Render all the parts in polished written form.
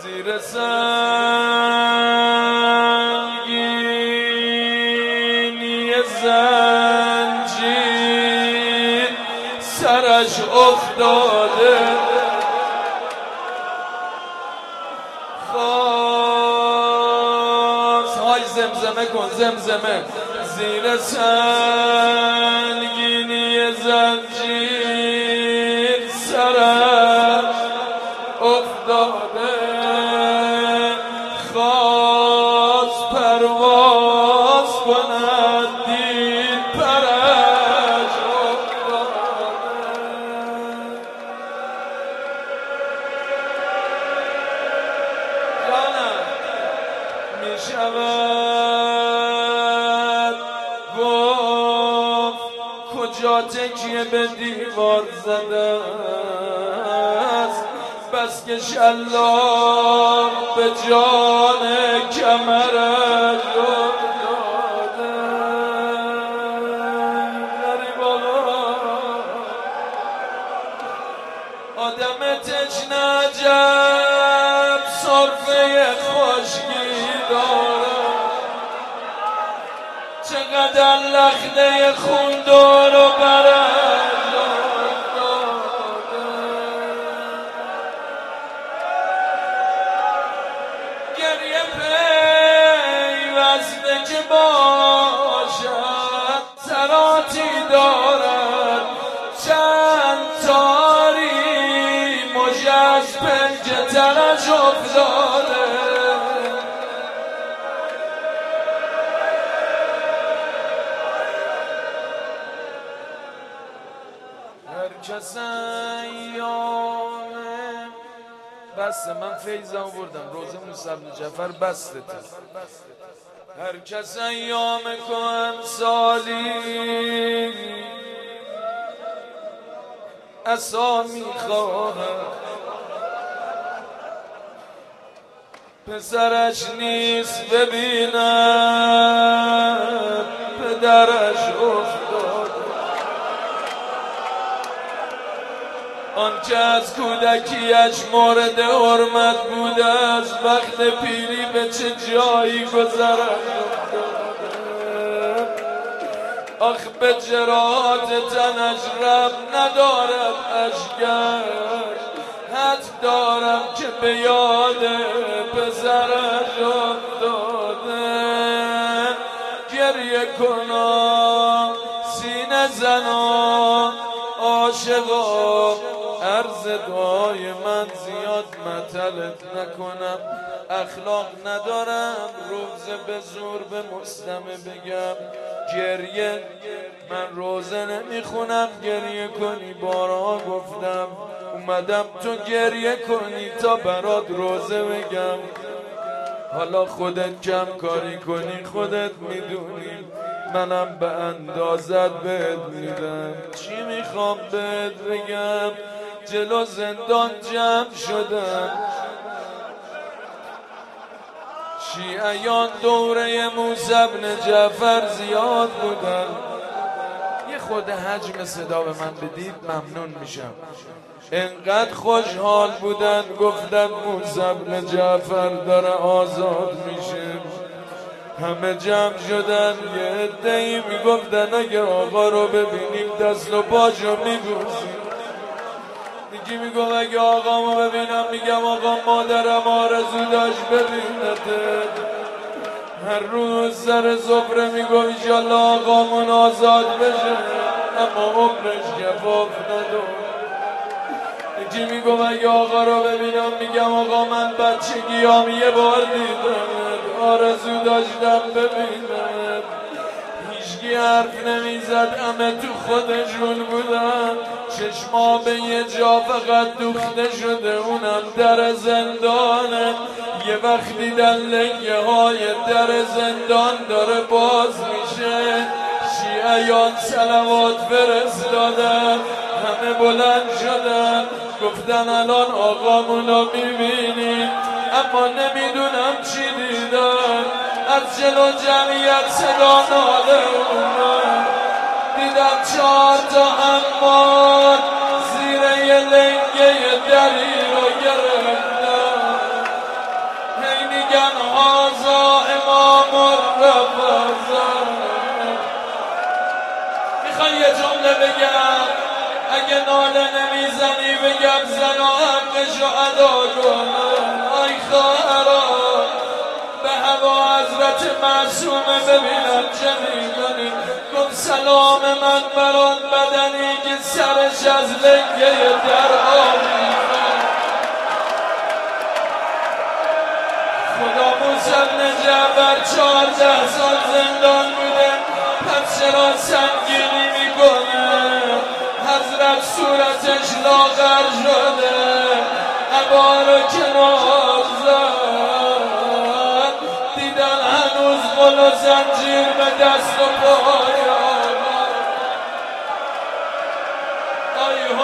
زیر سنگینی زنجیر سرش افتاده، خواست های زمزمه کن زمزمه. زیر سنگینی زنجیر سرش افتاده، خواست پرواز کند دید پرش افتاده. جانم می شود گفت کجا تکیه به دیوار زده است، بس که شلاق به جان کمرش افتاده. غریب آقا آدم تشنه عجب سرفه خشکی داره، چقدر لخته خون دور و برش افتاده. گریه پیوسته که باشد سراتی دارد، چند تاری مژه از پنجه ترش افتاده. هر کس ایامه بسته، من فیضم بردم روزه موسی بن جعفر بسته. هر کس ایام کهن سالی عصا میخواهد، پسرش نیست ببیند پدرش افتاده. آنچه از کودکیش مورد حرمت بوده از وقت پیری به چه جایی گذرد. آخ به جراحات تنش رب ندارد اشکش، حد دارم که به یاد پسرش افتاده. گریه کنم سینه زنم عاشقا، عرض دعای من زیاد مطلت نکنم، اخلاق ندارم روزه به زور به مسلمه بگم. گریه من روزه نمیخونم، گریه کنی بارها گفتم، اومدم تو گریه کنی تا برات روزه بگم. حالا خودت کم کاری کنی خودت میدونی، منم به اندازت بهت میدم. چی میخوام بهت بگم، جلو زندان جمع شدم، شیعیان دوره موسی بن جعفر زیاد بودن. یه خود حجم صدا به من بدید ممنون میشم. انقدر خوشحال بودن گفتن موسی بن جعفر داره آزاد میشه. همه جمع شدن، یه عده‌ای میگفتن اگه آقا رو ببینیم دست و پاشو میبوسیم. یکی میگفت اگه آقامو ببینم میگم آقا مادرم آرزو داشت ببینته. هر روز سر سفره میگفت ایشالله آقامون آزاد بشه، اما عمرش کفاف نداشت. یکی میگفت اگه آقا رو ببینم میگم آقا من بچگیام یه بار دیدم، آرزو داشتم ببینم. هیچکی حرف نمیزد، همه تو خودشون بودن. چشما به یه جا فقط دوخته شده، اونم در زندانه. یه وقت دیدن لنگه های در زندان داره باز میشه، شیعیان صلوات فرستادن، همه بلند شدن گفتن الان آقامونو میبینیم، اما نمیدونم چی دیدن. از جلو جمعیت صدا ناله اومد، دیدم 4 تا حمال زیر یه لنگه دری رو گرفتن. بگم اگه ناله نمیزنی بگم زن و حقشو ادا کن. آی خواهران به هوا حضرت معصومه ببینم چه میکنی. گفت سلام من بران بدنی که سرش از لنگه در آویزان. خدا موسی بن جعفر 14 سال زندان بوده، پس چرا سنگینی میکنه؟ حضرت صورتش لاغر شده، عبا رو کنار زد، دیدن هنوز قل و زنجیر به دست و پای. آی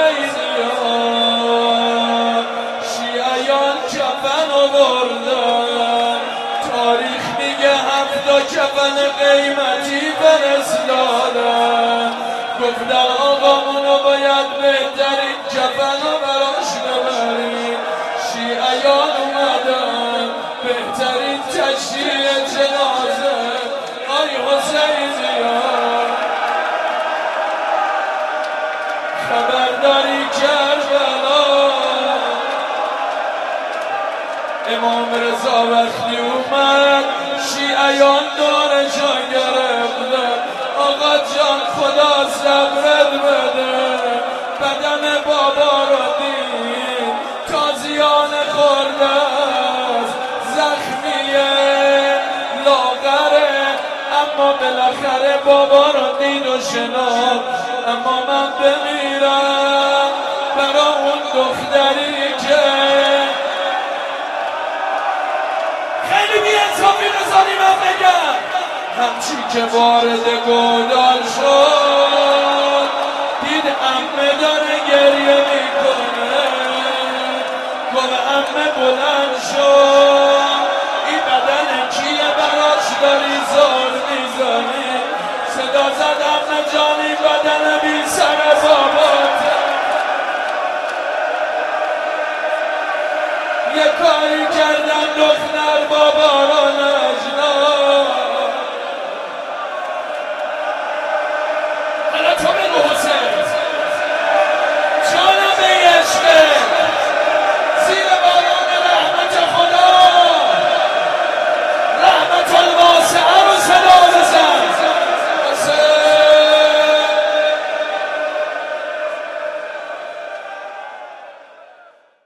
حسینیان شیعیان کفن آوردن، تاریخ میگه 7 کفن قیمتی فرستادن. گفتن آقامونو باید بهترین کفن رو براش ببریم. شیعیان اومدن بهترین تشییع جنازه. آی حسینیان خبرداری کربلا، امام رضا وقتی اومد شیعیان دورشو گرفتن. آقا جان خدا صبرت بده، بدن بابا رو دید تازیان خورده است، زخمیه لاغره اما بالاخره بابا رو دید و شناخت. اما من بمیرم برا اون دختری که خیلی بی انصافی نزانی من بگم، همچی که وارد گودال شد دید عمه داره گریه میکنه. گفت عمه بلند شد، این بدن کیه براش داری زار میزنی؟ صدا زد عمه جانی بدن بی سر بابات. یه کاری کردن دختر با